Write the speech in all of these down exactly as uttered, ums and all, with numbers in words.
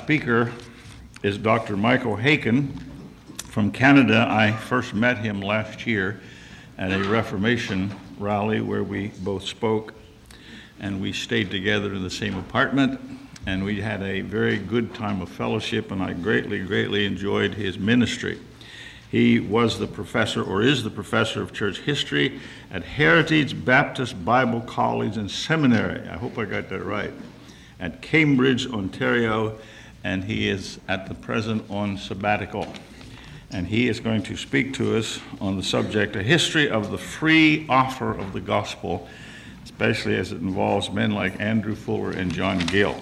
speaker is Doctor Michael Haykin from Canada. I first met him last year at a Reformation rally where we both spoke, and we stayed together in the same apartment, and we had a very good time of fellowship, and I greatly, greatly enjoyed his ministry. He was the professor, or is the professor of church history at Heritage Baptist Bible College and Seminary. I hope I got that right. At Cambridge, Ontario, and he is at the present on sabbatical. And he is going to speak to us on the subject, a history of the free offer of the gospel, especially as it involves men like Andrew Fuller and John Gill.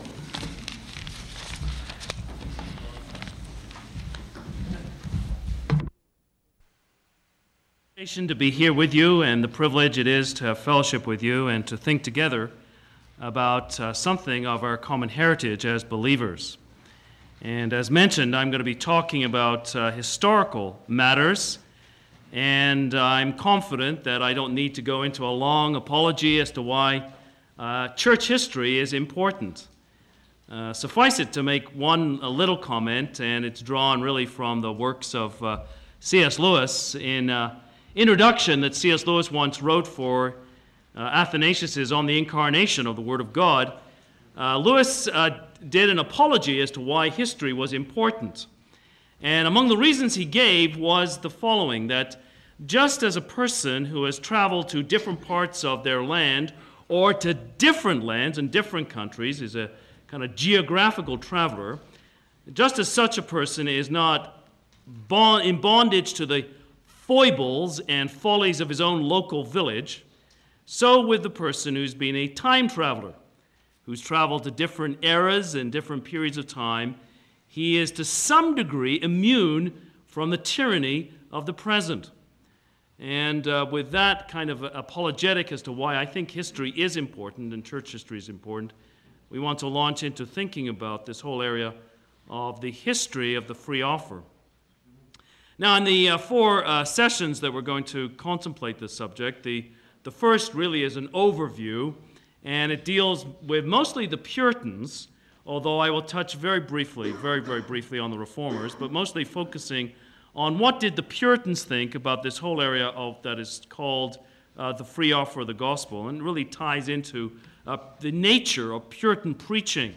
To be here with you, and the privilege it is to have fellowship with you and to think together about uh, something of our common heritage as believers. And as mentioned, I'm going to be talking about uh, historical matters, and uh, I'm confident that I don't need to go into a long apology as to why uh, church history is important. Uh, suffice it to make one a little comment, and it's drawn really from the works of uh, C S Lewis in uh, introduction that C S Lewis once wrote for uh, Athanasius on the incarnation of the Word of God. Uh, Lewis uh, did an apology as to why history was important. And among the reasons he gave was the following, that just as a person who has traveled to different parts of their land or to different lands and different countries is a kind of geographical traveler, just as such a person is not bond, in bondage to the foibles and follies of his own local village, so with the person who's been a time traveler, who's traveled to different eras and different periods of time, he is to some degree immune from the tyranny of the present. And uh, with that kind of apologetic as to why I think history is important and church history is important, we want to launch into thinking about this whole area of the history of the free offer. Now, in the uh, four uh, sessions that we're going to contemplate this subject, the, the first really is an overview, and it deals with mostly the Puritans, although I will touch very briefly, very, very briefly on the Reformers, but mostly focusing on what did the Puritans think about this whole area of that is called uh, the free offer of the gospel, and really ties into uh, the nature of Puritan preaching.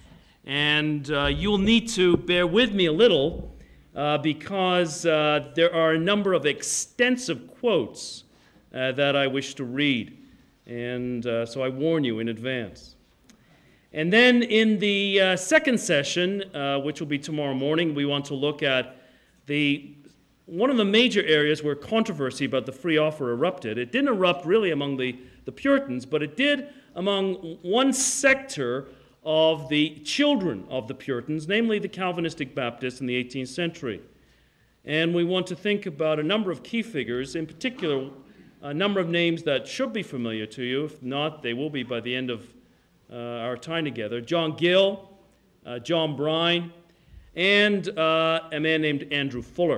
And uh, you'll need to bear with me a little, Uh, because uh, there are a number of extensive quotes uh, that I wish to read, and uh, so I warn you in advance. And then in the uh, second session, uh, which will be tomorrow morning, we want to look at the one of the major areas where controversy about the free offer erupted. It didn't erupt really among the, the Puritans, but it did among one sector of the children of the Puritans, namely the Calvinistic Baptists in the eighteenth century. And we want to think about a number of key figures, in particular, a number of names that should be familiar to you. If not, they will be by the end of uh, our time together. John Gill, uh, John Bryan, and uh, a man named Andrew Fuller.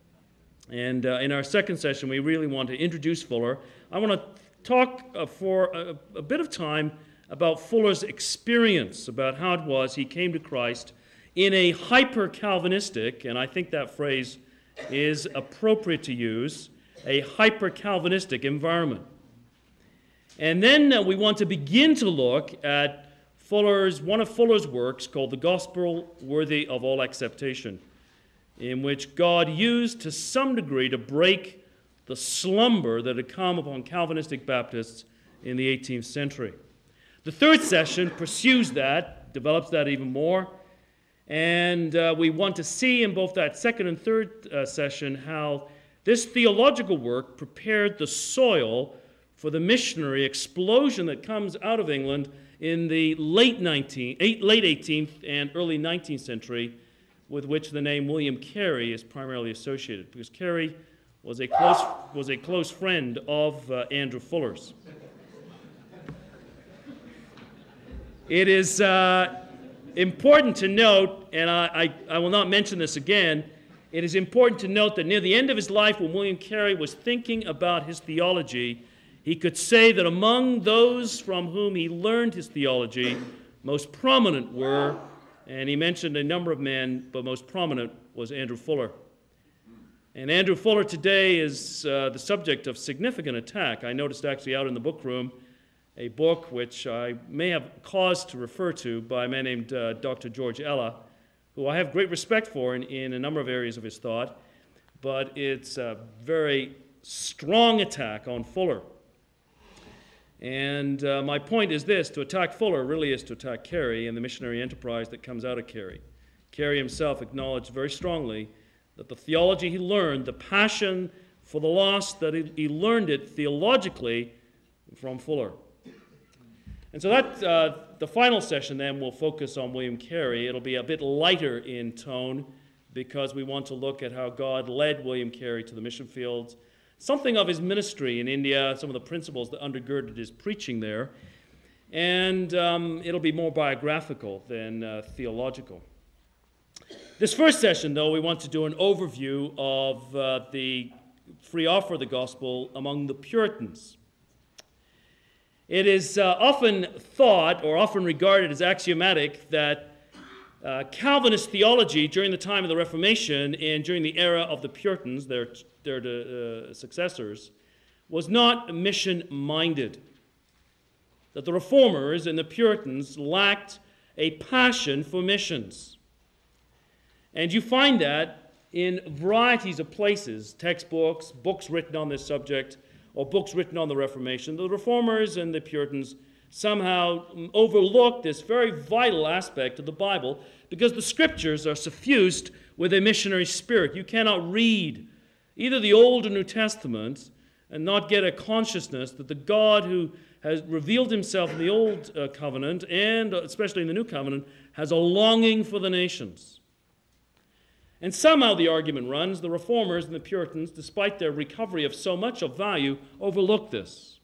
And uh, in our second session, we really want to introduce Fuller. I want to talk uh, for a, a bit of time about Fuller's experience, about how it was he came to Christ in a hyper-Calvinistic, and I think that phrase is appropriate to use, a hyper-Calvinistic environment. And then uh, we want to begin to look at Fuller's, one of Fuller's works called The Gospel Worthy of All Acceptation, in which God used to some degree to break the slumber that had come upon Calvinistic Baptists in the eighteenth century. The third session pursues that, develops that even more, and uh, we want to see in both that second and third uh, session how this theological work prepared the soil for the missionary explosion that comes out of England in the late nineteenth, late eighteenth and early nineteenth century, with which the name William Carey is primarily associated, because Carey was a close was a close friend of uh, Andrew Fuller's. It is uh, important to note, and I, I, I will not mention this again, it is important to note that near the end of his life, when William Carey was thinking about his theology, he could say that among those from whom he learned his theology, most prominent were And he mentioned a number of men, but most prominent was Andrew Fuller. And Andrew Fuller today is uh, the subject of significant attack. I noticed actually out in the book room a book which I may have cause to refer to by a man named uh, Doctor George Ella, who I have great respect for in, in a number of areas of his thought, but it's a very strong attack on Fuller. And uh, my point is this: to attack Fuller really is to attack Carey and the missionary enterprise that comes out of Carey. Carey himself acknowledged very strongly that the theology he learned, the passion for the lost, that he, he learned it theologically from Fuller. And so that uh, the final session then will focus on William Carey. It'll be a bit lighter in tone because we want to look at how God led William Carey to the mission fields, something of his ministry in India, some of the principles that undergirded his preaching there. And um, it'll be more biographical than uh, theological. This first session, though, we want to do an overview of uh, the free offer of the gospel among the Puritans. It is uh, often thought, or often regarded as axiomatic, that uh, Calvinist theology during the time of the Reformation and during the era of the Puritans, their, their uh, successors, was not mission-minded. That the Reformers and the Puritans lacked a passion for missions. And you find that in varieties of places, textbooks, books written on this subject, or books written on the Reformation. The Reformers and the Puritans somehow overlooked this very vital aspect of the Bible because the Scriptures are suffused with a missionary spirit. You cannot read either the Old or New Testaments and not get a consciousness that the God who has revealed himself in the Old uh, Covenant, and especially in the New Covenant, has a longing for the nations. And somehow the argument runs, the Reformers and the Puritans, despite their recovery of so much of value, overlooked this.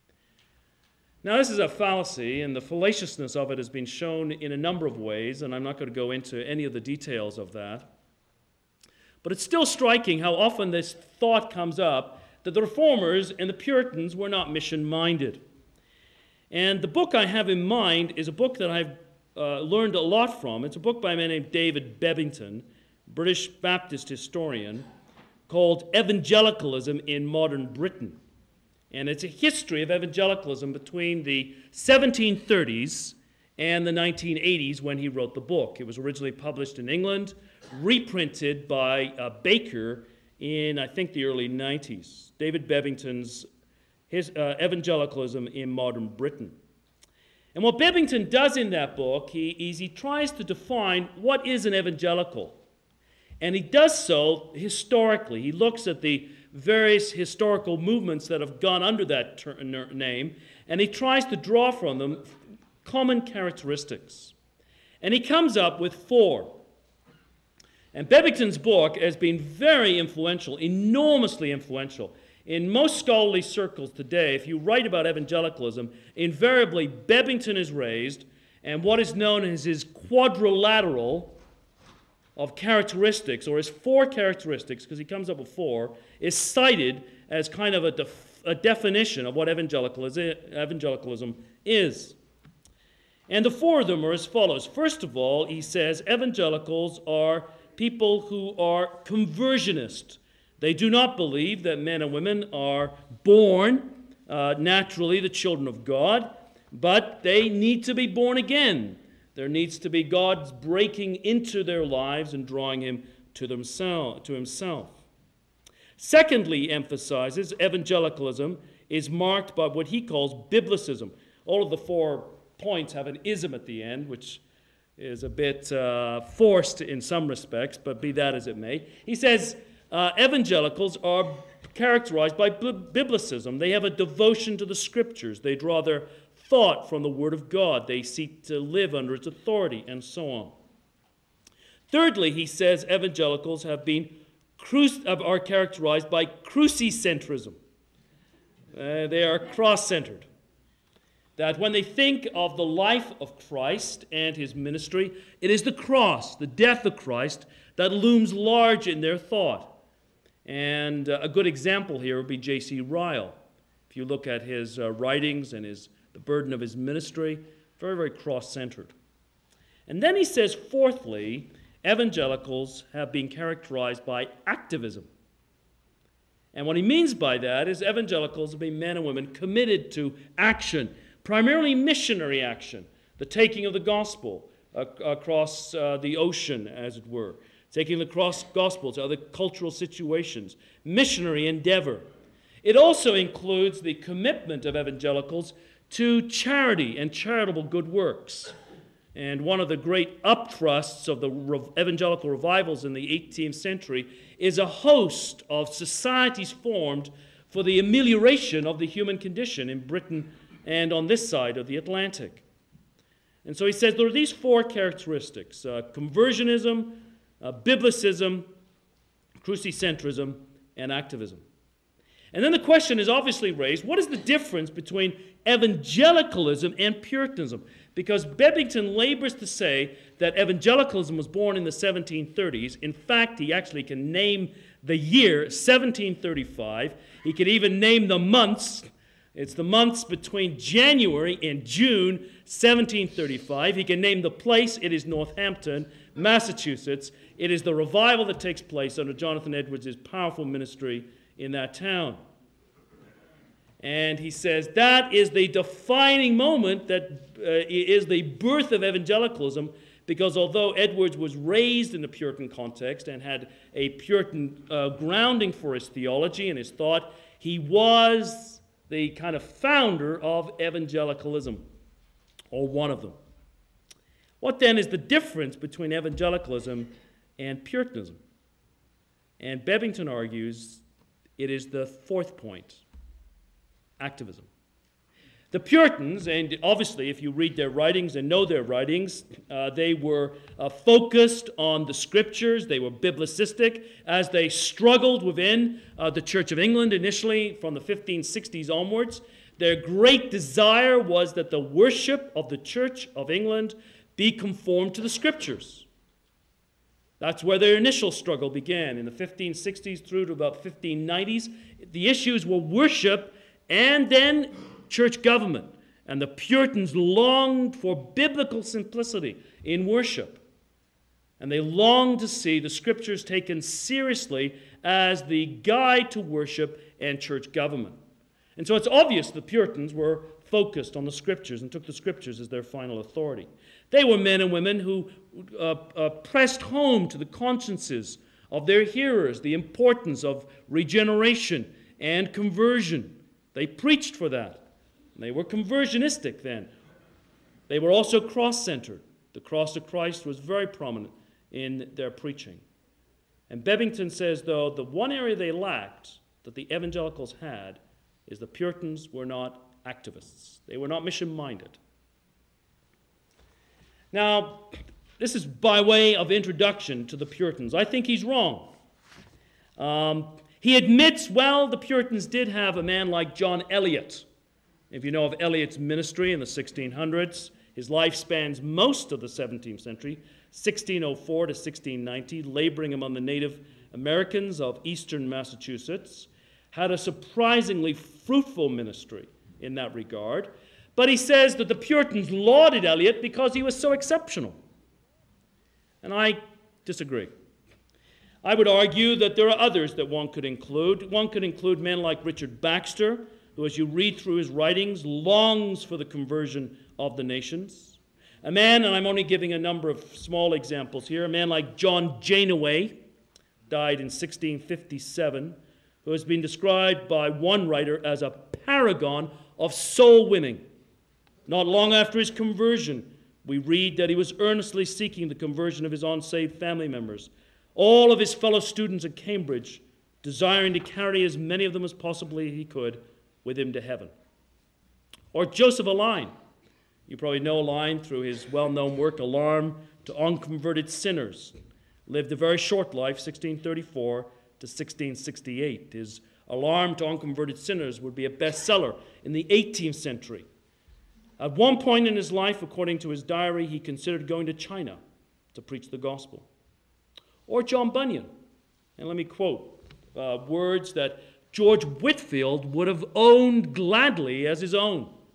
Now, this is a fallacy, and the fallaciousness of it has been shown in a number of ways, and I'm not going to go into any of the details of that. But it's still striking how often this thought comes up that the Reformers and the Puritans were not mission-minded. And the book I have in mind is a book that I've uh, learned a lot from. It's a book by a man named David Bebbington, British Baptist historian, called Evangelicalism in Modern Britain. And it's a history of evangelicalism between the seventeen thirties and the nineteen eighties when he wrote the book. It was originally published in England, reprinted by uh, Baker in, I think, the early nineties. David Bebbington's his, uh, Evangelicalism in Modern Britain. And what Bebbington does in that book he, is he tries to define what is an evangelical. And he does so historically. He looks at the various historical movements that have gone under that ter- name, and he tries to draw from them common characteristics. And he comes up with four. And Bebbington's book has been very influential, enormously influential. In most scholarly circles today, if you write about evangelicalism, invariably Bebbington is raised, and what is known as his quadrilateral of characteristics, or his four characteristics, because he comes up with four, is cited as kind of a, def- a definition of what evangelicalism, evangelicalism is. And the four of them are as follows. First of all, he says evangelicals are people who are conversionist. They do not believe that men and women are born uh, naturally the children of God, but they need to be born again. There needs to be God's breaking into their lives and drawing him to themselves, to himself. Secondly, he emphasizes evangelicalism is marked by what he calls biblicism. All of the four points have an ism at the end, which is a bit uh, forced in some respects, but be that as it may. He says uh, evangelicals are characterized by biblicism. They have a devotion to the Scriptures. They draw their thought from the Word of God. They seek to live under its authority, and so on. Thirdly, he says evangelicals have been are characterized by crucicentrism. Uh, they are cross-centered. That when they think of the life of Christ and his ministry, it is the cross, the death of Christ, that looms large in their thought. And uh, a good example here would be J C Ryle. If you look at his uh, writings and his the burden of his ministry, very, very cross-centered. And then he says, fourthly, evangelicals have been characterized by activism. And what he means by that is evangelicals have been men and women committed to action, primarily missionary action, the taking of the gospel uh, across uh, the ocean, as it were, taking the cross gospel to other cultural situations, missionary endeavor. It also includes the commitment of evangelicals to charity and charitable good works. And one of the great upthrusts of the evangelical revivals in the eighteenth century is a host of societies formed for the amelioration of the human condition in Britain and on this side of the Atlantic. And so he says there are these four characteristics: uh, conversionism, uh, biblicism, crucicentrism, and activism. And then the question is obviously raised, what is the difference between evangelicalism and Puritanism? Because Bebbington labors to say that evangelicalism was born in the seventeen thirties. In fact, he actually can name the year, seventeen thirty-five. He can even name the months. It's the months between January and June, seventeen thirty-five. He can name the place. It is Northampton, Massachusetts. It is the revival that takes place under Jonathan Edwards' powerful ministry in that town. And he says that is the defining moment that uh, is the birth of evangelicalism, because although Edwards was raised in a Puritan context and had a Puritan uh, grounding for his theology and his thought, he was the kind of founder of evangelicalism, or one of them. What then is the difference between evangelicalism and Puritanism? And Bebbington argues it is the fourth point: activism. The Puritans, and obviously if you read their writings and know their writings, uh, they were uh, focused on the Scriptures. They were biblicistic as they struggled within uh, the Church of England initially from the fifteen sixties onwards. Their great desire was that the worship of the Church of England be conformed to the Scriptures. That's where their initial struggle began in the fifteen sixties through to about fifteen nineties. The issues were worship and then church government. And the Puritans longed for biblical simplicity in worship. And they longed to see the Scriptures taken seriously as the guide to worship and church government. And so it's obvious the Puritans were focused on the Scriptures and took the Scriptures as their final authority. They were men and women who uh, uh, pressed home to the consciences of their hearers the importance of regeneration and conversion. They preached for that. They were conversionistic then. They were also cross-centered. The cross of Christ was very prominent in their preaching. And Bebbington says, though, the one area they lacked that the evangelicals had is the Puritans were not activists. They were not mission-minded. Now, this is by way of introduction to the Puritans. I think he's wrong. Um, he admits, well, the Puritans did have a man like John Eliot. If you know of Eliot's ministry in the sixteen hundreds, his life spans most of the seventeenth century, sixteen oh four to sixteen ninety, laboring among the Native Americans of eastern Massachusetts, had a surprisingly fruitful ministry in that regard. But he says that the Puritans lauded Eliot because he was so exceptional. And I disagree. I would argue that there are others that one could include. One could include men like Richard Baxter, who, as you read through his writings, longs for the conversion of the nations. A man, and I'm only giving a number of small examples here, a man like John Janeway, died in sixteen fifty-seven, who has been described by one writer as a paragon of soul winning. Not long after his conversion, we read that he was earnestly seeking the conversion of his unsaved family members. All of his fellow students at Cambridge, desiring to carry as many of them as possibly he could with him to heaven. Or Joseph Alleine. You probably know Alleine through his well-known work, Alarm to Unconverted Sinners. Lived a very short life, sixteen thirty-four to sixteen sixty-eight. His Alarm to Unconverted Sinners would be a bestseller in the eighteenth century. At one point in his life, according to his diary, he considered going to China to preach the gospel. Or John Bunyan. And let me quote uh, words that George Whitefield would have owned gladly as his own.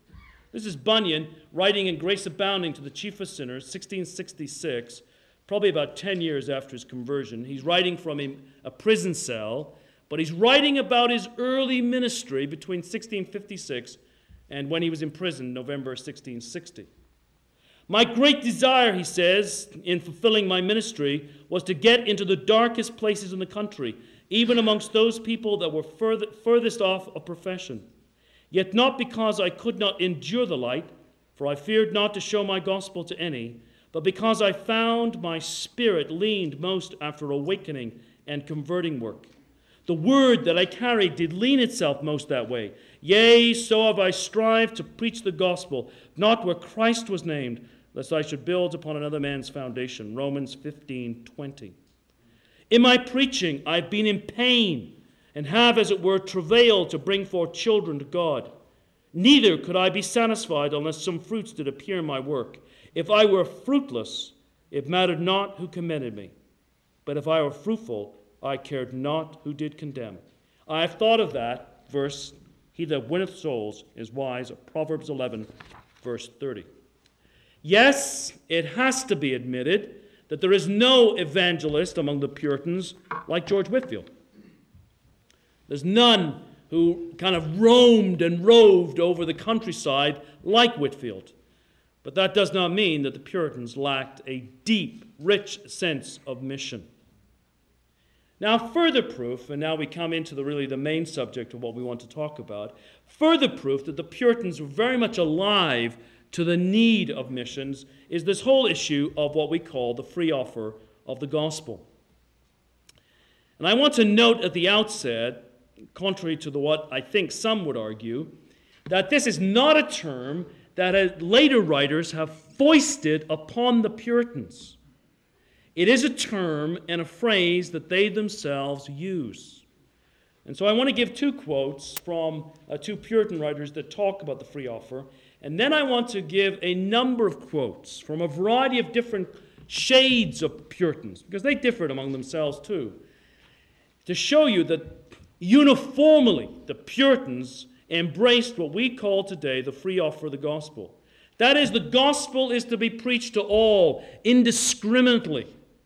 This is Bunyan writing in Grace Abounding to the Chief of Sinners, sixteen sixty-six, probably about ten years after his conversion. He's writing from a, a prison cell, but he's writing about his early ministry between sixteen fifty-six and when he was in prison, November sixteen sixty. My great desire, he says, in fulfilling my ministry, was to get into the darkest places in the country, even amongst those people that were further, furthest off of profession. Yet not because I could not endure the light, for I feared not to show my gospel to any, but because I found my spirit leaned most after awakening and converting work. The word that I carried did lean itself most that way. Yea, so have I strived to preach the gospel, not where Christ was named, lest I should build upon another man's foundation. Romans fifteen twenty. In my preaching I've been in pain, and have, as it were, travailed to bring forth children to God. Neither could I be satisfied unless some fruits did appear in my work. If I were fruitless, it mattered not who commended me. But if I were fruitful, I cared not who did condemn. I have thought of that verse, he that winneth souls is wise, of Proverbs eleven, verse thirty. Yes, it has to be admitted that there is no evangelist among the Puritans like George Whitefield. There's none who kind of roamed and roved over the countryside like Whitefield. But that does not mean that the Puritans lacked a deep, rich sense of mission. Now, further proof, and now we come into the really the main subject of what we want to talk about, further proof that the Puritans were very much alive to the need of missions is this whole issue of what we call the free offer of the gospel. And I want to note at the outset, contrary to the, what I think some would argue, that this is not a term that later writers have foisted upon the Puritans. It is a term and a phrase that they themselves use. And so I want to give two quotes from uh, two Puritan writers that talk about the free offer. And then I want to give a number of quotes from a variety of different shades of Puritans, because they differed among themselves too, to show you that uniformly the Puritans embraced what we call today the free offer of the gospel. That is, the gospel is to be preached to all indiscriminately.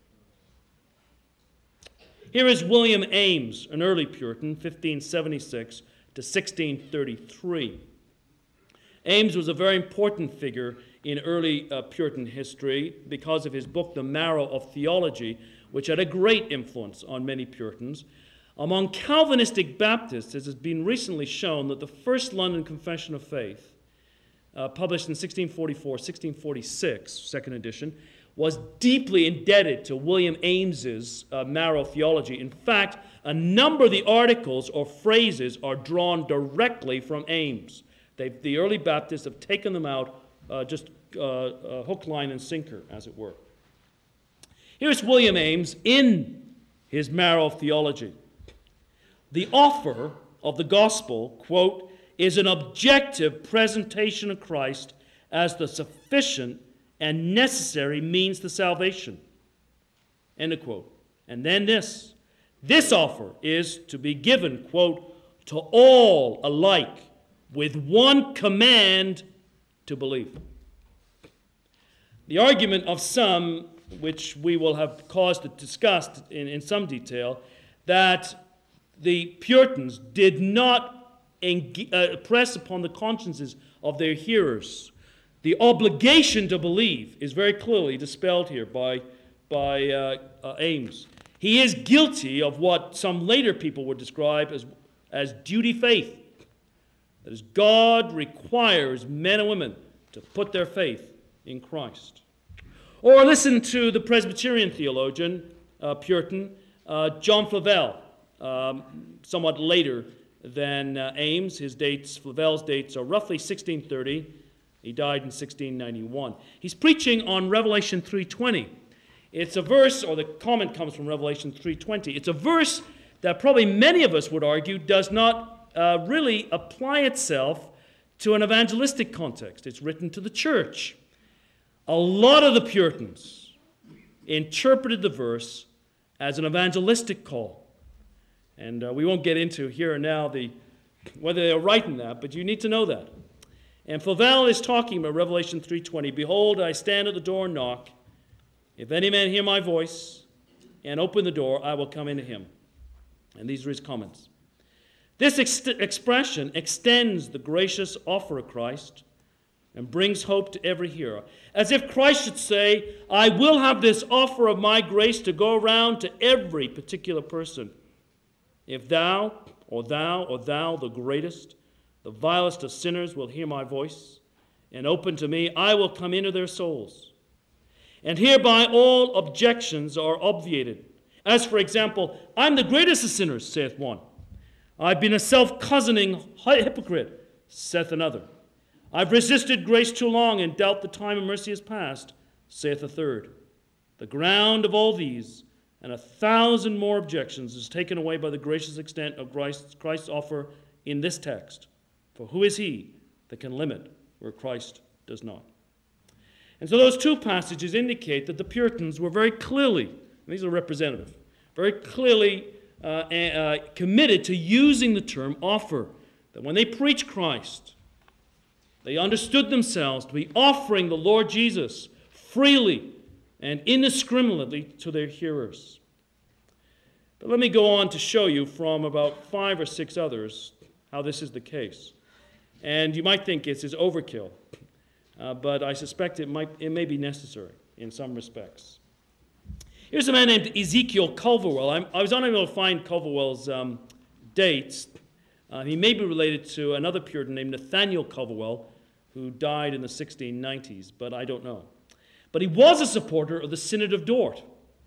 Here is William Ames, an early Puritan, fifteen seventy-six to sixteen thirty-three. Ames was a very important figure in early uh, Puritan history because of his book, The Marrow of Theology, which had a great influence on many Puritans. Among Calvinistic Baptists, it has been recently shown that the first London Confession of Faith, uh, published in sixteen forty-four, sixteen forty-six, second edition, was deeply indebted to William Ames's uh, Marrow of Theology. In fact, a number of the articles or phrases are drawn directly from Ames. They've, the early Baptists have taken them out uh, just uh, uh, hook, line, and sinker, as it were. Here's William Ames in his Marrow of Theology. The offer of the gospel, quote, is an objective presentation of Christ as the sufficient and necessary means to salvation. End of quote. And then this. This offer is to be given, quote, to all alike, with one command to believe. The argument of some, which we will have cause to discuss in, in some detail, that the Puritans did not eng- uh, press upon the consciences of their hearers. The obligation to believe is very clearly dispelled here by, by uh, uh, Ames. He is guilty of what some later people would describe as, as duty faith. That is, God requires men and women to put their faith in Christ. Or listen to the Presbyterian theologian, uh, Puritan, uh, John Flavel, um, somewhat later than uh, Ames. His dates, Flavel's dates are roughly sixteen thirty. He died in sixteen ninety-one. He's preaching on Revelation three twenty. It's a verse, or the comment comes from Revelation three twenty. It's a verse that probably many of us would argue does not Uh, really apply itself to an evangelistic context. It's written to the church. A lot of the Puritans interpreted the verse as an evangelistic call. And uh, we won't get into here and now the whether they're right in that, but you need to know that. And Flavel is talking about Revelation three twenty. Behold, I stand at the door and knock. If any man hear my voice and open the door, I will come into him. And these are his comments. This ex- expression extends the gracious offer of Christ and brings hope to every hearer. As if Christ should say, I will have this offer of my grace to go around to every particular person. If thou, or thou, or thou, the greatest, the vilest of sinners, will hear my voice and open to me, I will come into their souls. And hereby all objections are obviated. As, for example, I'm the greatest of sinners, saith one. I've been a self-cozening hypocrite, saith another. I've resisted grace too long and doubt the time of mercy is past, saith a third. The ground of all these and a thousand more objections is taken away by the gracious extent of Christ's, Christ's offer in this text. For who is he that can limit where Christ does not? And so those two passages indicate that the Puritans were very clearly, these are representative, very clearly uh, uh, committed to using the term offer. That when they preached Christ, they understood themselves to be offering the Lord Jesus freely and indiscriminately to their hearers. But let me go on to show you from about five or six others how this is the case. And you might think this is overkill, uh, but I suspect it might it may be necessary in some respects. Here's a man named Ezekiel Culverwell. I'm, I was unable to find Culverwell's um, dates. Uh, he may be related to another Puritan named Nathaniel Culverwell, who died in the sixteen nineties, but I don't know. But he was a supporter of the Synod of Dort,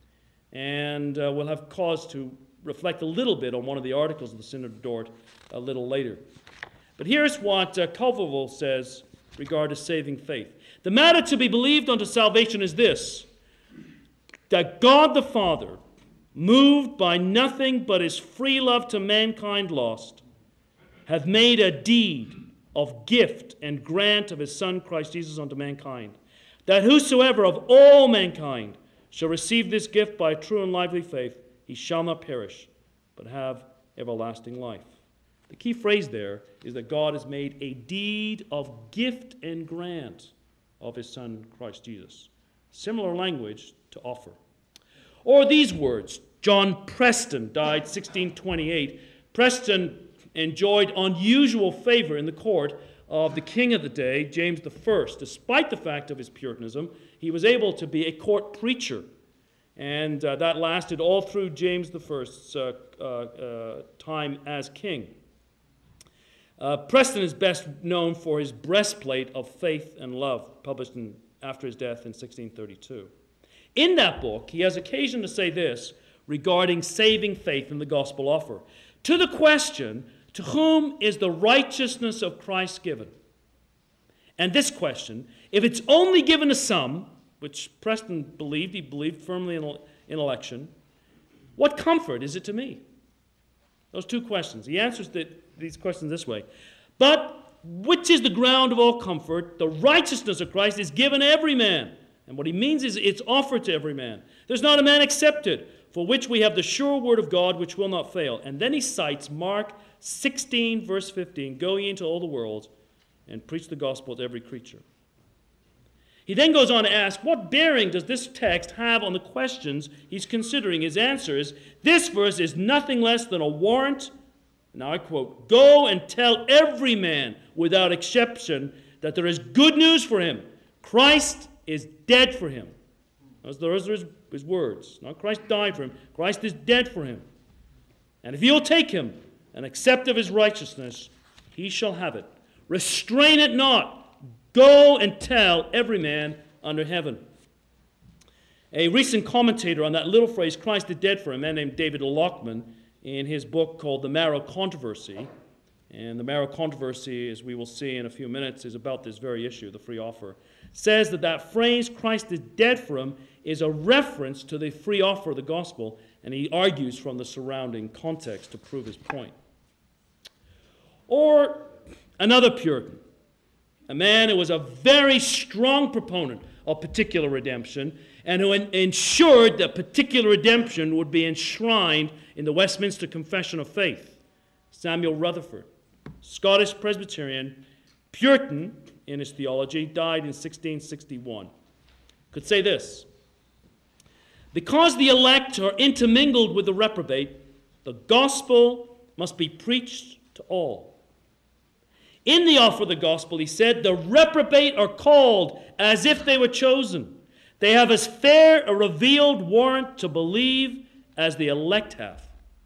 and uh, we'll have cause to reflect a little bit on one of the articles of the Synod of Dort a little later. But here's what uh, Culverwell says regarding saving faith. The matter to be believed unto salvation is this, that God the Father, moved by nothing but his free love to mankind lost, hath made a deed of gift and grant of his Son Christ Jesus unto mankind, that whosoever of all mankind shall receive this gift by true and lively faith, he shall not perish, but have everlasting life. The key phrase there is that God has made a deed of gift and grant of his Son Christ Jesus. Similar language to offer. Or these words, John Preston died sixteen twenty-eight. Preston enjoyed unusual favor in the court of the king of the day, James the First. Despite the fact of his Puritanism, he was able to be a court preacher. And uh, that lasted all through James the First's uh, uh, uh, time as king. Uh, Preston is best known for his breastplate of faith and love, published in, after his death in sixteen thirty-two. In that book, he has occasion to say this regarding saving faith in the gospel offer. To the question, to whom is the righteousness of Christ given? And this question, if it's only given to some, which Preston believed, he believed firmly in, in election, what comfort is it to me? Those two questions. He answers the, these questions this way. But which is the ground of all comfort? The righteousness of Christ is given every man. And what he means is it's offered to every man. There's not a man accepted, for which we have the sure word of God, which will not fail. And then he cites Mark sixteen, verse fifteen, go ye into all the world and preach the gospel to every creature. He then goes on to ask, what bearing does this text have on the questions he's considering? His answer is, this verse is nothing less than a warrant, now I quote, go and tell every man without exception that there is good news for him. Christ is dead for him. Those are his, his words. Not Christ died for him. Christ is dead for him. And if you'll take him and accept of his righteousness, he shall have it. Restrain it not. Go and tell every man under heaven. A recent commentator on that little phrase, Christ is dead for him, a man named David Lockman, in his book called The Marrow Controversy, and the Marrow Controversy, as we will see in a few minutes, is about this very issue, the free offer, says that that phrase, Christ is dead for him, is a reference to the free offer of the gospel, and he argues from the surrounding context to prove his point. Or another Puritan, a man who was a very strong proponent of particular redemption and who ensured that particular redemption would be enshrined in the Westminster Confession of Faith, Samuel Rutherford, Scottish Presbyterian, Puritan in his theology, died in sixteen sixty-one, could say this: because the elect are intermingled with the reprobate, the gospel must be preached to all. In the offer of the gospel, he said, the reprobate are called as if they were chosen. They have as fair a revealed warrant to believe as the elect have.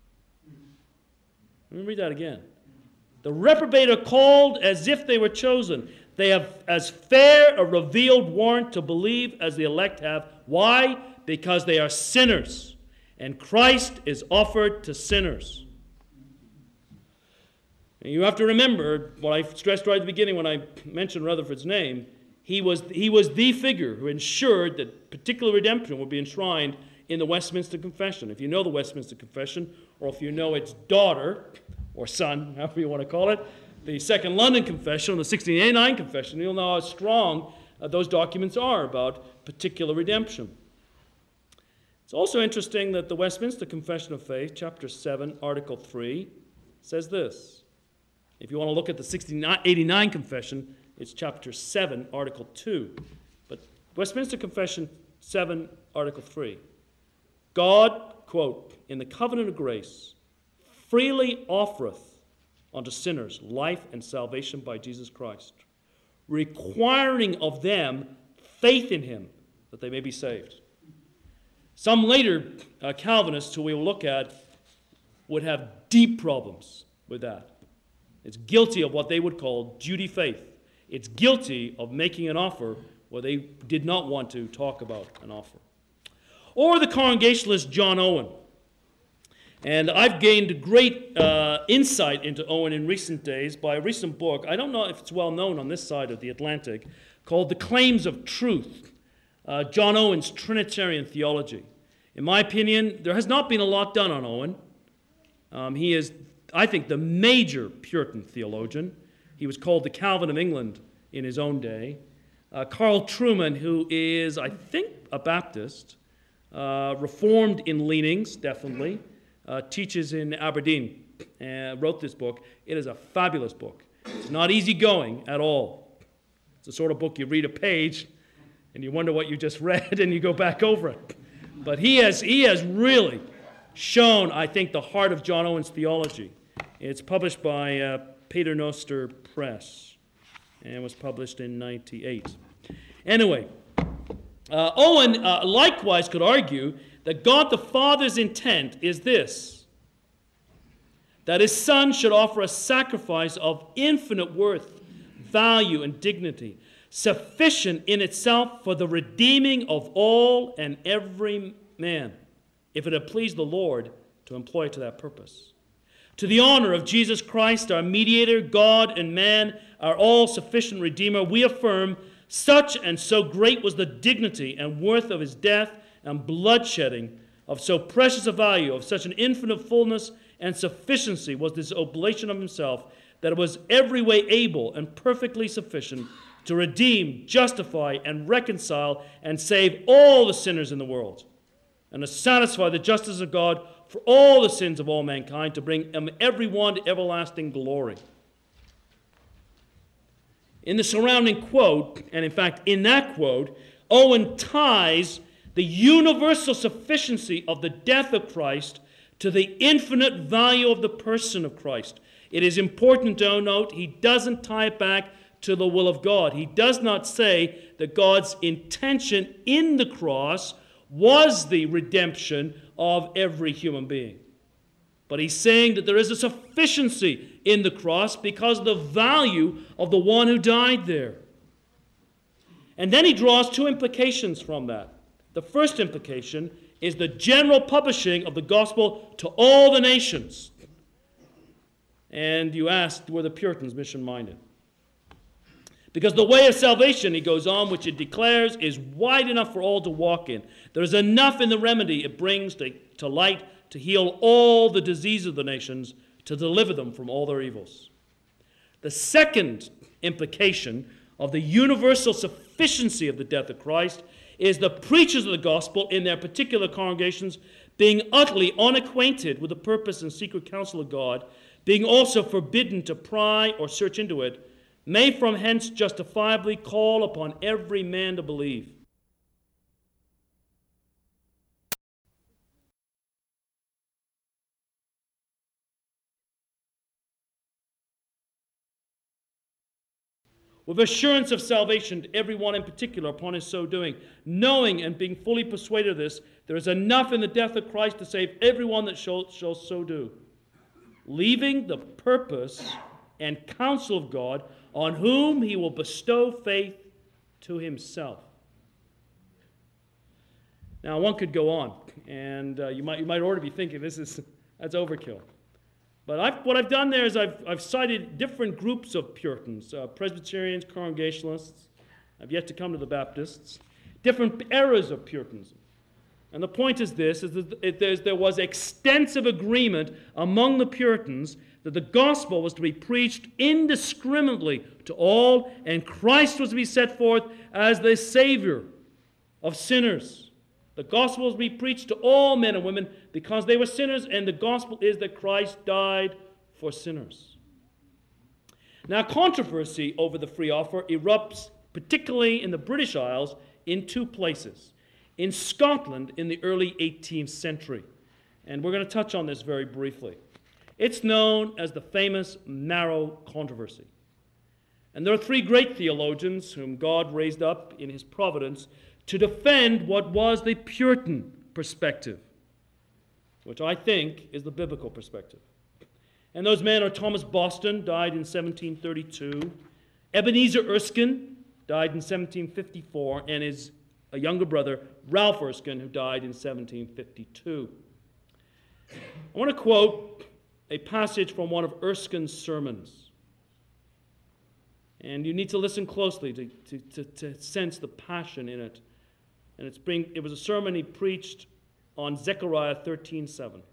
Let me read that again. The reprobate are called as if they were chosen. They have as fair a revealed warrant to believe as the elect have. Why? Because they are sinners, and Christ is offered to sinners. And you have to remember what I stressed right at the beginning when I mentioned Rutherford's name. He was, he was the figure who ensured that particular redemption would be enshrined in the Westminster Confession. If you know the Westminster Confession, or if you know its daughter, or son, however you want to call it, the Second London Confession, the sixteen eighty-nine Confession, you'll know how strong uh, those documents are about particular redemption. It's also interesting that the Westminster Confession of Faith, chapter seven, article three, says this. If you want to look at the sixteen eighty-nine Confession, it's chapter seven, article two. But Westminster Confession seven, article three. God, quote, in the covenant of grace, freely offereth unto sinners life and salvation by Jesus Christ, requiring of them faith in him that they may be saved. Some later uh, Calvinists who we will look at would have deep problems with that. It's guilty of what they would call duty faith. It's guilty of making an offer where they did not want to talk about an offer. Or the Congregationalist John Owen. And I've gained great uh, insight into Owen in recent days by a recent book. I don't know if it's well known on this side of the Atlantic, called The Claims of Truth, uh, John Owen's Trinitarian Theology. In my opinion, there has not been a lot done on Owen. Um, he is, I think, the major Puritan theologian. He was called the Calvin of England in his own day. Uh, Carl Trueman, who is, I think, a Baptist, uh, reformed in leanings, definitely, uh, teaches in Aberdeen, and wrote this book. It is a fabulous book. It's not easygoing at all. It's the sort of book you read a page, and you wonder what you just read, and you go back over it. But he has, he has really shown, I think, the heart of John Owen's theology. It's published by uh, Pater Noster Press, and was published in ninety-eight. Anyway, uh, Owen uh, likewise could argue that God the Father's intent is this, that his Son should offer a sacrifice of infinite worth, value, and dignity, sufficient in itself for the redeeming of all and every man, if it had pleased the Lord to employ it to that purpose. To the honor of Jesus Christ, our mediator, God and man, our all-sufficient Redeemer, we affirm such and so great was the dignity and worth of his death and bloodshedding, of so precious a value, of such an infinite fullness and sufficiency was this oblation of himself, that it was every way able and perfectly sufficient to redeem, justify, and reconcile and save all the sinners in the world, and to satisfy the justice of God for all the sins of all mankind, to bring every one to everlasting glory. In the surrounding quote, and in fact in that quote, Owen ties the universal sufficiency of the death of Christ to the infinite value of the person of Christ. It is important to note he doesn't tie it back to the will of God. He does not say that God's intention in the cross was the redemption of every human being. But he's saying that there is a sufficiency in the cross because of the value of the one who died there. And then he draws two implications from that. The first implication is the general publishing of the gospel to all the nations. And you asked, were the Puritans mission-minded? Because the way of salvation, he goes on, which it declares, is wide enough for all to walk in. There is enough in the remedy it brings to, to light to heal all the diseases of the nations, to deliver them from all their evils. The second implication of the universal sufficiency of the death of Christ is the preachers of the gospel in their particular congregations being utterly unacquainted with the purpose and secret counsel of God, being also forbidden to pry or search into it, may from hence justifiably call upon every man to believe. With assurance of salvation to everyone in particular upon his so doing, knowing and being fully persuaded of this, there is enough in the death of Christ to save everyone that shall, shall so do, leaving the purpose and counsel of God, on whom he will bestow faith to himself. Now, one could go on, and uh, you might you might already be thinking, this is that's overkill. But I've, what I've done there is I've, I've cited different groups of Puritans, uh, Presbyterians, Congregationalists. I've yet to come to the Baptists. Different eras of Puritanism. And the point is this, is that it, there was extensive agreement among the Puritans that the gospel was to be preached indiscriminately to all, and Christ was to be set forth as the Savior of sinners. The gospel was to be preached to all men and women because they were sinners, and the gospel is that Christ died for sinners. Now, controversy over the free offer erupts, particularly in the British Isles, in two places. In Scotland in the early eighteenth century. And we're going to touch on this very briefly. It's known as the famous Marrow Controversy. And there are three great theologians whom God raised up in his providence to defend what was the Puritan perspective, which I think is the biblical perspective. And those men are Thomas Boston, died in seventeen thirty-two, Ebenezer Erskine, died in seventeen fifty-four, and his a younger brother, Ralph Erskine, who died in seventeen fifty-two. I want to quote a passage from one of Erskine's sermons. And you need to listen closely to, to, to, to sense the passion in it. And it's bring, it was a sermon he preached on Zechariah thirteen seven.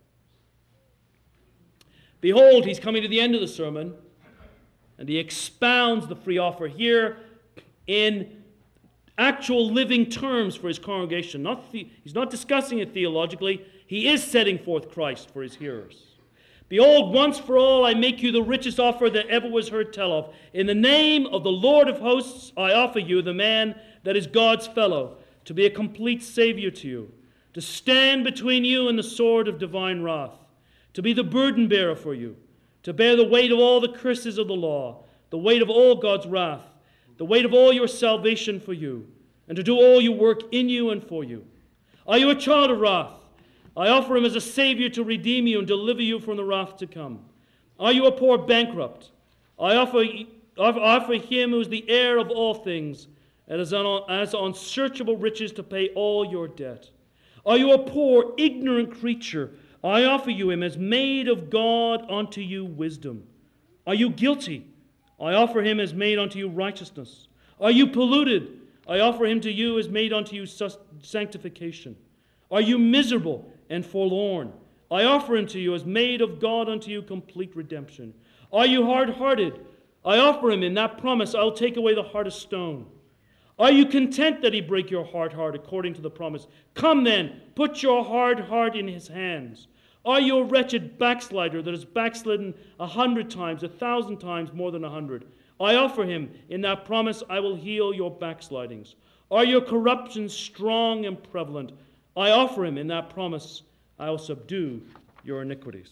Behold, he's coming to the end of the sermon, and he expounds the free offer here in actual living terms for his congregation. Not the, he's not discussing it theologically. He is setting forth Christ for his hearers. Behold, once for all I make you the richest offer that ever was heard tell of. In the name of the Lord of hosts, I offer you the man that is God's fellow, to be a complete Savior to you, to stand between you and the sword of divine wrath, to be the burden bearer for you, to bear the weight of all the curses of the law, the weight of all God's wrath, the weight of all your salvation for you, and to do all your work in you and for you. Are you a child of wrath? I offer him as a Savior to redeem you and deliver you from the wrath to come. Are you a poor bankrupt? I offer, offer him who is the heir of all things, and as, un, as unsearchable riches to pay all your debt. Are you a poor, ignorant creature? I offer you him as made of God unto you wisdom. Are you guilty? I offer him as made unto you righteousness. Are you polluted? I offer him to you as made unto you sanctification. Are you miserable and forlorn? I offer him to you as made of God unto you complete redemption. Are you hard-hearted? I offer him in that promise, I'll take away the heart of stone. Are you content that he break your hard heart according to the promise? Come then, put your hard heart in his hands. Are you a wretched backslider that has backslidden a hundred times, a thousand times more than a hundred? I offer him in that promise, I will heal your backslidings. Are your corruptions strong and prevalent? I offer him in that promise, I will subdue your iniquities.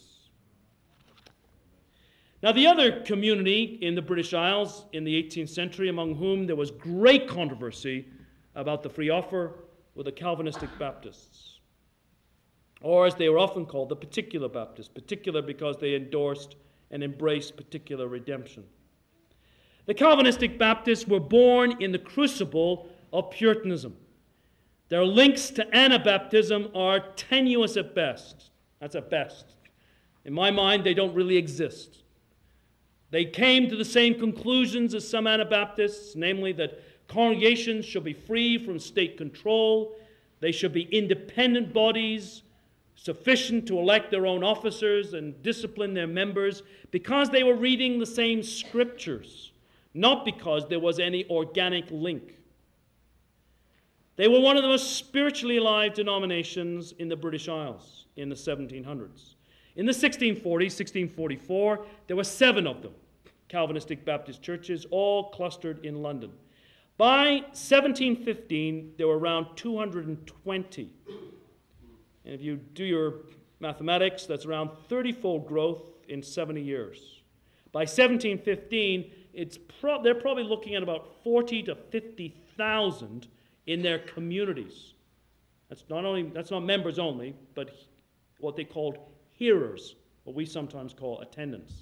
Now, the other community in the British Isles in the eighteenth century, among whom there was great controversy about the free offer, were the Calvinistic Baptists, or as they were often called, the Particular Baptists, particular because they endorsed and embraced particular redemption. The Calvinistic Baptists were born in the crucible of Puritanism. Their links to Anabaptism are tenuous at best. That's at best. In my mind, they don't really exist. They came to the same conclusions as some Anabaptists, namely that congregations should be free from state control, they should be independent bodies, sufficient to elect their own officers and discipline their members, because they were reading the same scriptures, not because there was any organic link. They were one of the most spiritually alive denominations in the British Isles in the seventeen hundreds. In the sixteen forties, sixteen forty-four, there were seven of them. Calvinistic Baptist churches, all clustered in London. By seventeen fifteen, there were around two hundred twenty. And if you do your mathematics, that's around thirty-fold growth in seventy years. By seventeen fifteen, it's pro- they're probably looking at about forty to fifty thousand in their communities. That's not only that's not members only, but what they called hearers, what we sometimes call attendants.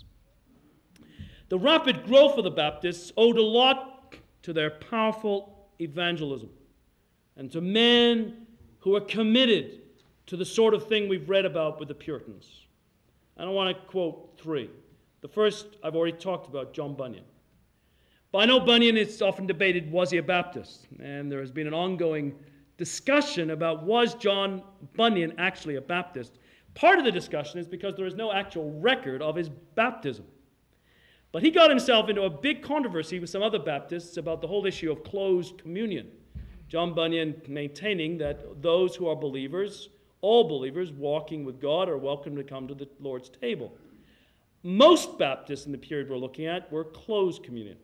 The rapid growth of the Baptists owed a lot to their powerful evangelism and to men who are committed to the sort of thing we've read about with the Puritans. And I want to quote three. The first I've already talked about, John Bunyan. But I know Bunyan is often debated, was he a Baptist? And there has been an ongoing discussion about was John Bunyan actually a Baptist. Part of the discussion is because there is no actual record of his baptism. But he got himself into a big controversy with some other Baptists about the whole issue of closed communion. John Bunyan maintaining that those who are believers, all believers walking with God, are welcome to come to the Lord's table. Most Baptists in the period we're looking at were closed communion.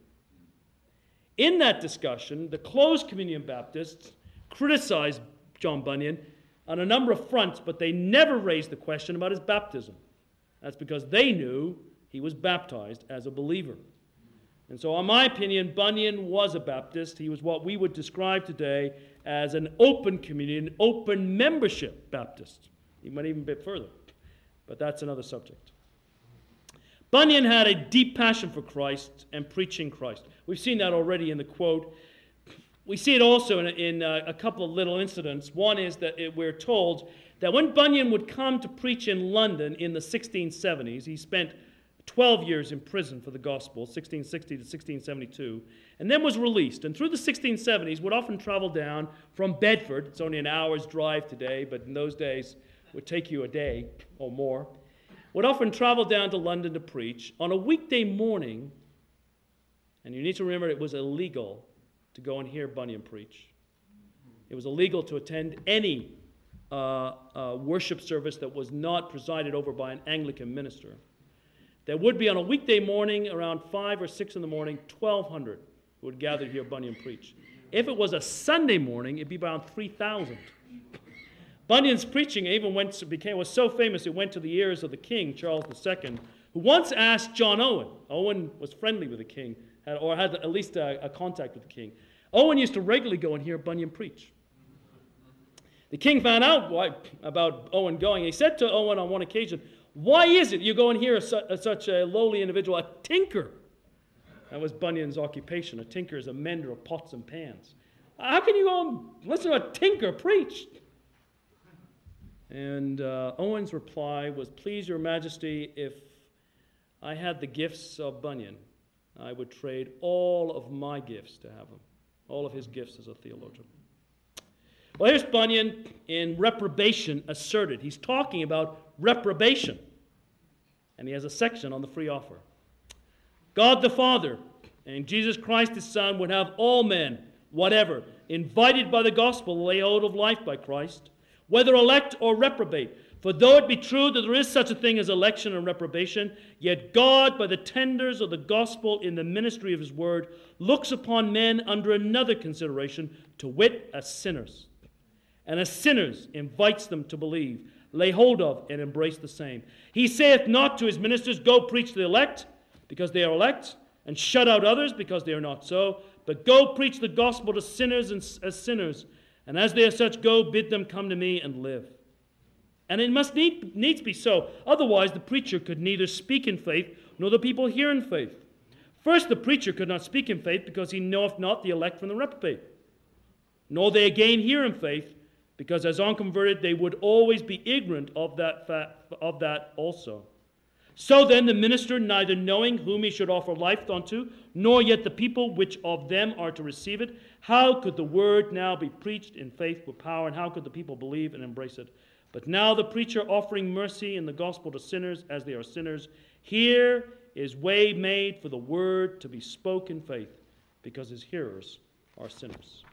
In that discussion, the closed communion Baptists criticized John Bunyan on a number of fronts, but they never raised the question about his baptism. That's because they knew he was baptized as a believer. And so, in my opinion, Bunyan was a Baptist. He was what we would describe today as an open communion, open membership Baptist. He went even a bit further, but that's another subject. Bunyan had a deep passion for Christ and preaching Christ. We've seen that already in the quote. We see it also in, in uh, a couple of little incidents. One is that it, we're told that when Bunyan would come to preach in London in the sixteen seventies, he spent twelve years in prison for the gospel, sixteen sixty to sixteen seventy-two, and then was released. And through the sixteen seventies would often travel down from Bedford. It's only an hour's drive today, but in those days it would take you a day or more. Would often travel down to London to preach on a weekday morning, and you need to remember it was illegal to go and hear Bunyan preach. It was illegal to attend any uh, uh, worship service that was not presided over by an Anglican minister. There would be on a weekday morning around five or six in the morning, twelve hundred who would gather to hear Bunyan preach. If it was a Sunday morning, it'd be around three thousand. Bunyan's preaching even went became was so famous it went to the ears of the king, Charles the Second, who once asked John Owen. Owen was friendly with the king, had, or had at least a, a contact with the king. Owen used to regularly go and hear Bunyan preach. The king found out why, about Owen going. He said to Owen on one occasion, "Why is it you go and hear a, a, such a lowly individual, a tinker?" That was Bunyan's occupation. A tinker is a mender of pots and pans. How can you go and listen to a tinker preach? And uh, Owen's reply was, "Please, your majesty, if I had the gifts of Bunyan, I would trade all of my gifts to have him, all of his gifts as a theologian." Well, here's Bunyan in reprobation asserted. He's talking about reprobation. And he has a section on the free offer. God the Father and Jesus Christ his Son would have all men, whatever, invited by the gospel to lay hold of life by Christ, whether elect or reprobate. For though it be true that there is such a thing as election and reprobation, yet God, by the tenders of the gospel in the ministry of his word, looks upon men under another consideration, to wit, as sinners. And as sinners invites them to believe, lay hold of, and embrace the same. He saith not to his ministers, "Go preach to the elect, because they are elect, and shut out others, because they are not so. But go preach the gospel to sinners and, as sinners, and as they are such, go bid them come to me and live." And it must need, needs be so. Otherwise, the preacher could neither speak in faith, nor the people hear in faith. First, the preacher could not speak in faith, because he knoweth not the elect from the reprobate. Nor they again hear in faith, because as unconverted they would always be ignorant of that fact, of that also. So then the minister, neither knowing whom he should offer life unto, nor yet the people which of them are to receive it, how could the word now be preached in faith with power, and how could the people believe and embrace it? But now the preacher offering mercy in the gospel to sinners as they are sinners, here is way made for the word to be spoken in faith, because his hearers are sinners.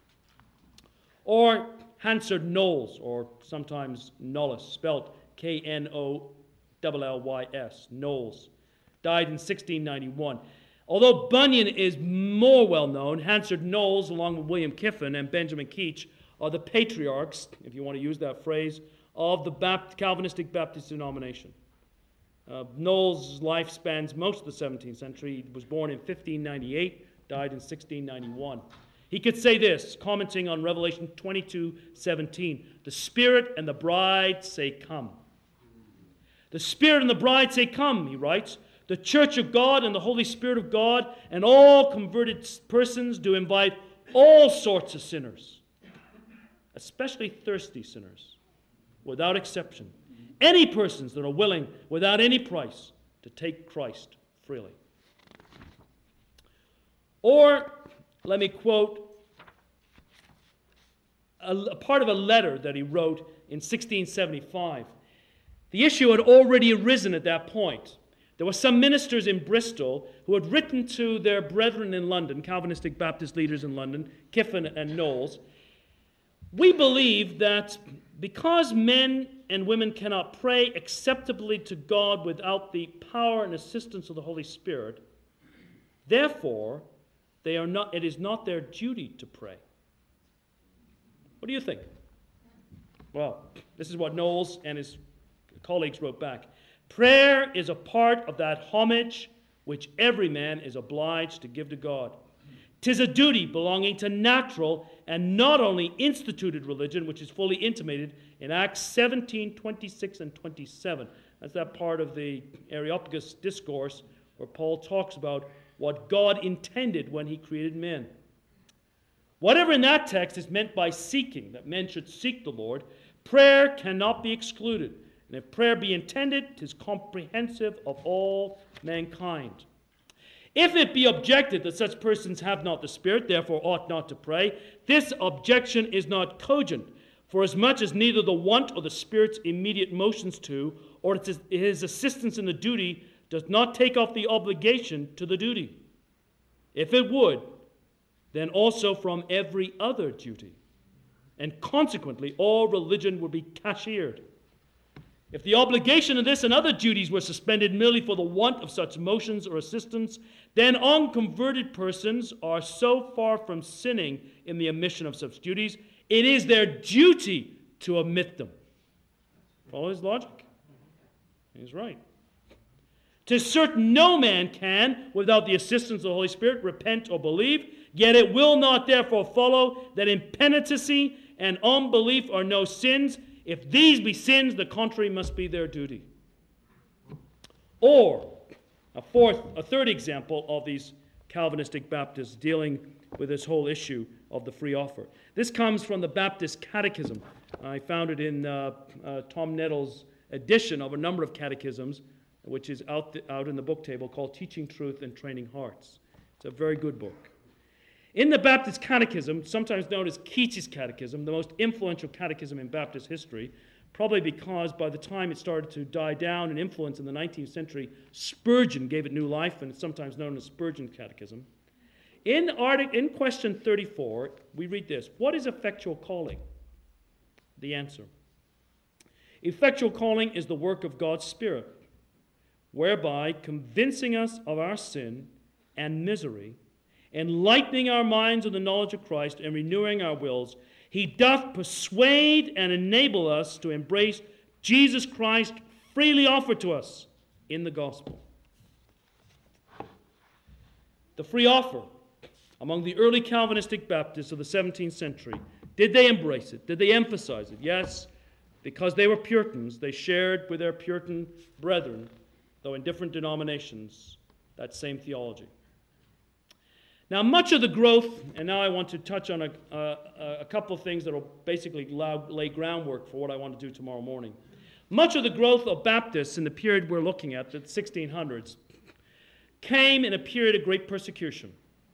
Or Hansard Knowles, or sometimes Knowles, spelt K N O L L Y S, Knowles, died in sixteen ninety-one. Although Bunyan is more well known, Hansard Knowles, along with William Kiffin and Benjamin Keach, are the patriarchs, if you want to use that phrase, of the Baptist, Calvinistic Baptist denomination. Uh, Knowles' life spans most of the seventeenth century. He was born in fifteen ninety-eight, died in sixteen ninety-one. He could say this, commenting on Revelation twenty-two seventeen, "The Spirit and the bride say, come." The Spirit and the bride say, come, he writes. The Church of God and the Holy Spirit of God and all converted persons do invite all sorts of sinners, especially thirsty sinners, without exception. Any persons that are willing, without any price, to take Christ freely. Or, let me quote a, a part of a letter that he wrote in sixteen seventy-five. The issue had already arisen at that point. There were some ministers in Bristol who had written to their brethren in London, Calvinistic Baptist leaders in London, Kiffin and Knowles. We believe that because men and women cannot pray acceptably to God without the power and assistance of the Holy Spirit, therefore, they are not, it is not their duty to pray. What do you think? Well, this is what Knowles and his colleagues wrote back. Prayer is a part of that homage which every man is obliged to give to God. 'Tis a duty belonging to natural and not only instituted religion, which is fully intimated in Acts seventeen, twenty-six, and twenty-seven. That's that part of the Areopagus discourse where Paul talks about what God intended when he created men. Whatever in that text is meant by seeking, that men should seek the Lord, prayer cannot be excluded. And if prayer be intended, 'tis comprehensive of all mankind. If it be objected that such persons have not the Spirit, therefore ought not to pray, this objection is not cogent, for as much as neither the want or the Spirit's immediate motions to, or his assistance in the duty, does not take off the obligation to the duty. If it would, then also from every other duty, and consequently all religion would be cashiered. If the obligation of this and other duties were suspended merely for the want of such motions or assistance, then unconverted persons are so far from sinning in the omission of such duties, it is their duty to omit them. Follow his logic? He's right. 'Tis certain no man can, without the assistance of the Holy Spirit, repent or believe, yet it will not therefore follow that impenitency and unbelief are no sins. If these be sins, the contrary must be their duty. Or, a fourth, a third example of these Calvinistic Baptists dealing with this whole issue of the free offer. This comes from the Baptist Catechism. I found it in uh, uh, Tom Nettles' edition of a number of catechisms, which is out, the, out in the book table, called Teaching Truth and Training Hearts. It's a very good book. In the Baptist Catechism, sometimes known as Keach's Catechism, the most influential catechism in Baptist history, probably because by the time it started to die down in influence in the nineteenth century, Spurgeon gave it new life, and it's sometimes known as Spurgeon's Catechism. In, artic- in question thirty-four, we read this: what is effectual calling? The answer: effectual calling is the work of God's Spirit, whereby convincing us of our sin and misery, enlightening our minds with the knowledge of Christ, and renewing our wills, he doth persuade and enable us to embrace Jesus Christ freely offered to us in the gospel. The free offer among the early Calvinistic Baptists of the seventeenth century, did they embrace it? Did they emphasize it? Yes, because they were Puritans. They shared with their Puritan brethren, though in different denominations, that same theology. Now, much of the growth, and now I want to touch on a, a, a couple of things that will basically lay groundwork for what I want to do tomorrow morning. Much of the growth of Baptists in the period we're looking at, the sixteen hundreds, came in a period of great persecution.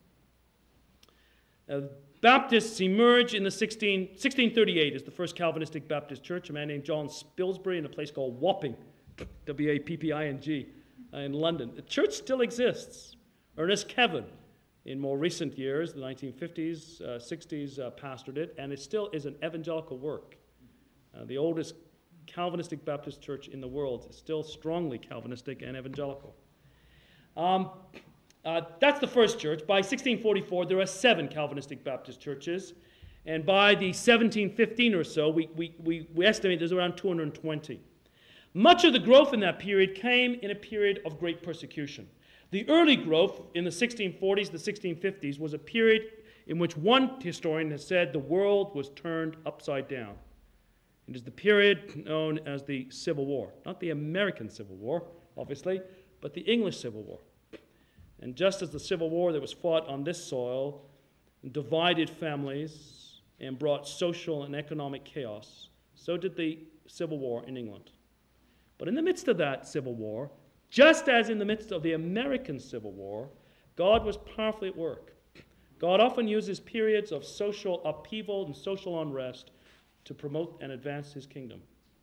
Uh, Baptists emerged in the sixteen, sixteen thirty-eight is the first Calvinistic Baptist church, a man named John Spilsbury in a place called Wapping, W A P P I N G, uh, in London. The church still exists. Ernest Kevin, in more recent years, the nineteen fifties, uh, sixties, uh, pastored it, and it still is an evangelical work. Uh, the oldest Calvinistic Baptist church in the world is still strongly Calvinistic and evangelical. Um, uh, that's the first church. By sixteen forty-four, there are seven Calvinistic Baptist churches. And by the seventeen fifteen or so, we, we, we, we estimate there's around two hundred twenty. Much of the growth in that period came in a period of great persecution. The early growth in the sixteen forties, the sixteen fifties, was a period in which one historian has said the world was turned upside down. It is the period known as the Civil War. Not the American Civil War, obviously, but the English Civil War. And just as the Civil War that was fought on this soil divided families and brought social and economic chaos, so did the Civil War in England. But in the midst of that Civil War, just as in the midst of the American Civil War, God was powerfully at work. God often uses periods of social upheaval and social unrest to promote and advance his kingdom.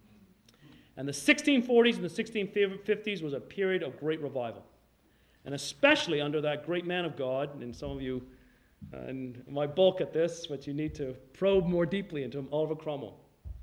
And the sixteen forties and the sixteen fifties was a period of great revival. And especially under that great man of God, and some of you uh, and might balk at this, but you need to probe more deeply into him, Oliver Cromwell.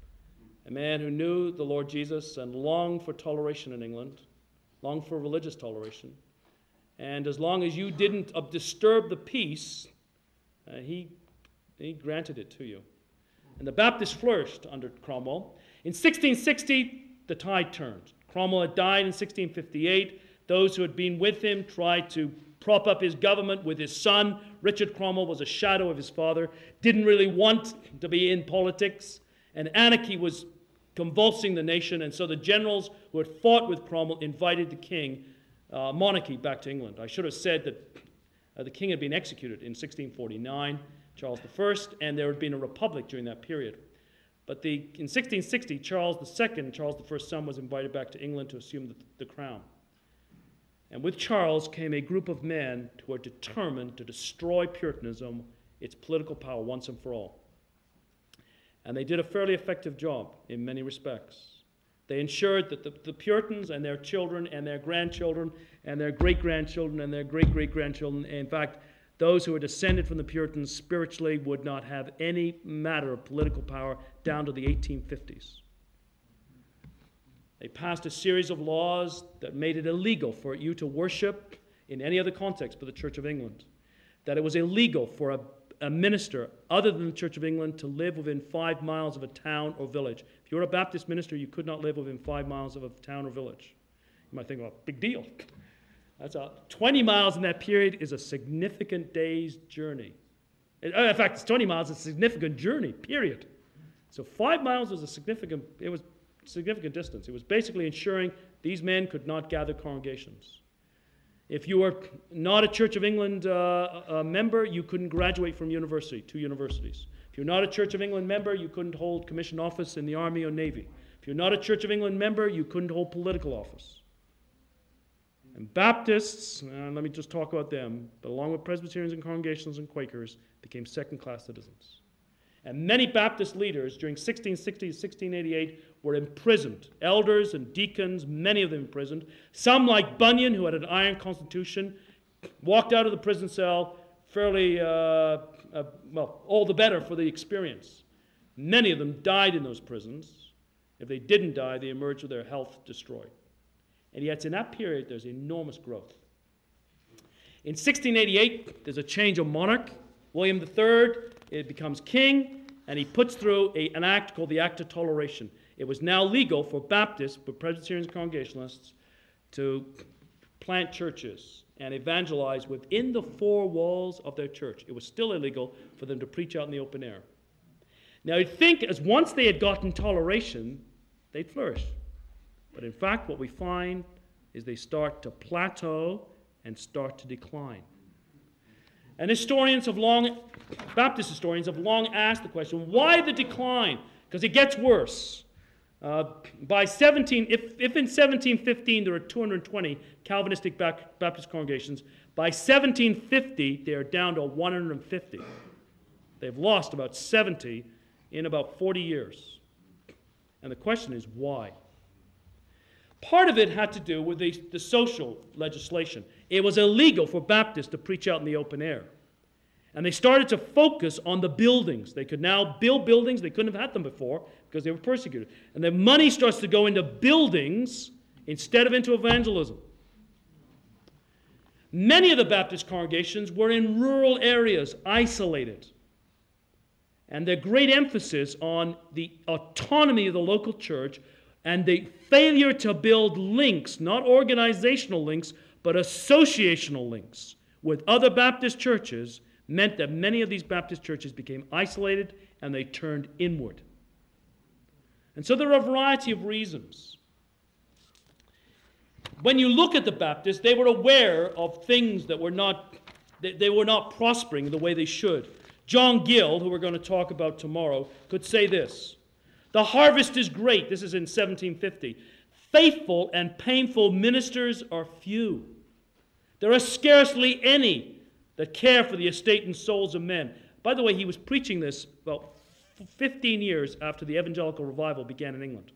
A man who knew the Lord Jesus and longed for toleration in England, longed for religious toleration. And as long as you didn't uh, disturb the peace, uh, he, he granted it to you. And the Baptists flourished under Cromwell. In sixteen sixty, the tide turned. Cromwell had died in sixteen fifty-eight. Those who had been with him tried to prop up his government with his son. Richard Cromwell was a shadow of his father, didn't really want to be in politics, and anarchy was convulsing the nation, and so the generals who had fought with Cromwell invited the king, uh, monarchy, back to England. I should have said that uh, the king had been executed in sixteen forty-nine, Charles the First, and there had been a republic during that period. But the, in sixteen sixty, Charles the Second, Charles the First's son, was invited back to England to assume the, the crown. And with Charles came a group of men who were determined to destroy Puritanism, its political power, once and for all. And they did a fairly effective job in many respects. They ensured that the, the Puritans and their children and their grandchildren and their great-grandchildren and their great-great-grandchildren, in fact, those who were descended from the Puritans spiritually would not have any matter of political power down to the eighteen fifties. They passed a series of laws that made it illegal for you to worship in any other context but the Church of England. That it was illegal for a, a minister other than the Church of England to live within five miles of a town or village. If you were a Baptist minister, you could not live within five miles of a town or village. You might think, well, big deal. That's a, twenty miles in that period is a significant day's journey. In fact, it's twenty miles, it's a significant journey, period. So five miles was a significant, it was significant distance. It was basically ensuring these men could not gather congregations. If you were not a Church of England uh, uh, member, you couldn't graduate from university, two universities. If you're not a Church of England member, you couldn't hold commissioned office in the Army or Navy. If you're not a Church of England member, you couldn't hold political office. And Baptists, uh, let me just talk about them, but along with Presbyterians and Congregationalists and Quakers, became second-class citizens. And many Baptist leaders during sixteen sixty to sixteen eighty-eight were imprisoned. Elders and deacons, many of them imprisoned. Some, like Bunyan, who had an iron constitution, walked out of the prison cell fairly, uh, uh, well, all the better for the experience. Many of them died in those prisons. If they didn't die, they emerged with their health destroyed. And yet, in that period, there's enormous growth. In sixteen eighty-eight, there's a change of monarch. William the Third, it becomes king, and he puts through a, an act called the Act of Toleration. It was now legal for Baptists, for Presbyterians and Congregationalists, to plant churches and evangelize within the four walls of their church. It was still illegal for them to preach out in the open air. Now, you'd think as once they had gotten toleration, they'd flourish. But in fact, what we find is they start to plateau and start to decline. And historians have long, Baptist historians have long asked the question, why the decline? Because it gets worse. Uh, by seventeen, if, if in seventeen fifteen there are two hundred twenty Calvinistic Baptist congregations, by seventeen fifty they are down to one hundred fifty. They've lost about seventy in about forty years. And the question is, why? Part of it had to do with the, the social legislation. It was illegal for Baptists to preach out in the open air. And they started to focus on the buildings. They could now build buildings. They couldn't have had them before because they were persecuted. And the money starts to go into buildings instead of into evangelism. Many of the Baptist congregations were in rural areas, isolated. And their great emphasis on the autonomy of the local church and the failure to build links, not organizational links, but associational links with other Baptist churches, meant that many of these Baptist churches became isolated and they turned inward. And so there are a variety of reasons. When you look at the Baptists, they were aware of things that were not, they, they were not prospering the way they should. John Gill, who we're going to talk about tomorrow, could say this: "The harvest is great." This is in seventeen fifty. "Faithful and painful ministers are few. There are scarcely any that care for the estate and souls of men." By the way, he was preaching this about fifteen years after the evangelical revival began in England.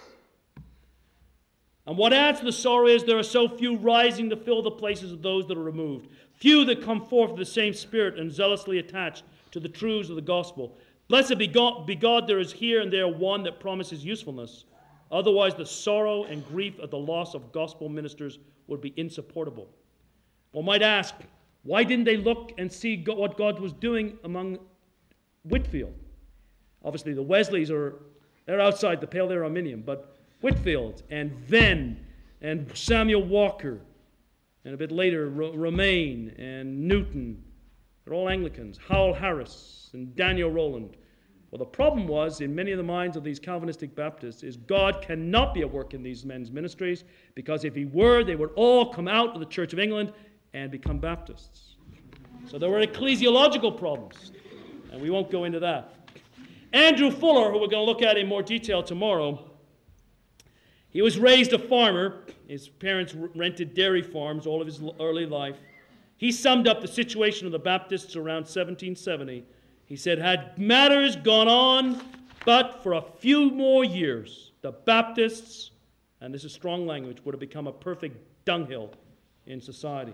"And what adds to the sorrow is there are so few rising to fill the places of those that are removed. Few that come forth with the same spirit and zealously attached to the truths of the gospel. Blessed be God, be God, there is here and there one that promises usefulness. Otherwise the sorrow and grief at the loss of gospel ministers would be insupportable." One might ask, why didn't they look and see what God was doing among Whitefield? Obviously the Wesleys are they're outside the pale, they're Arminian, but Whitefield and Venn and Samuel Walker, and a bit later Romaine and Newton, they're all Anglicans. Howell Harris and Daniel Rowland. Well, the problem was, in many of the minds of these Calvinistic Baptists, is God cannot be at work in these men's ministries, because if he were, they would all come out of the Church of England and become Baptists. So there were ecclesiological problems, and we won't go into that. Andrew Fuller, who we're going to look at in more detail tomorrow, he was raised a farmer. His parents rented dairy farms all of his early life. He summed up the situation of the Baptists around seventeen seventy. He said, "Had matters gone on but for a few more years, the Baptists," and this is strong language, "would have become a perfect dunghill in society."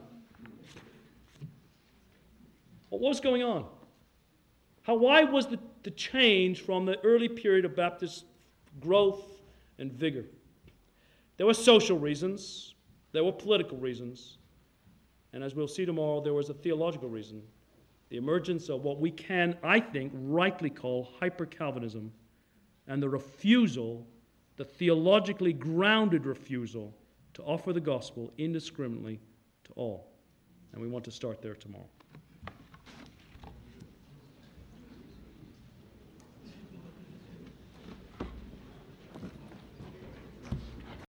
Well, what was going on? How, why was the, the change from the early period of Baptist growth and vigor? There were social reasons. There were political reasons. And as we'll see tomorrow, there was a theological reason. The emergence of what we can, I think, rightly call hyper-Calvinism, and the refusal, the theologically grounded refusal, to offer the gospel indiscriminately to all. And we want to start there tomorrow.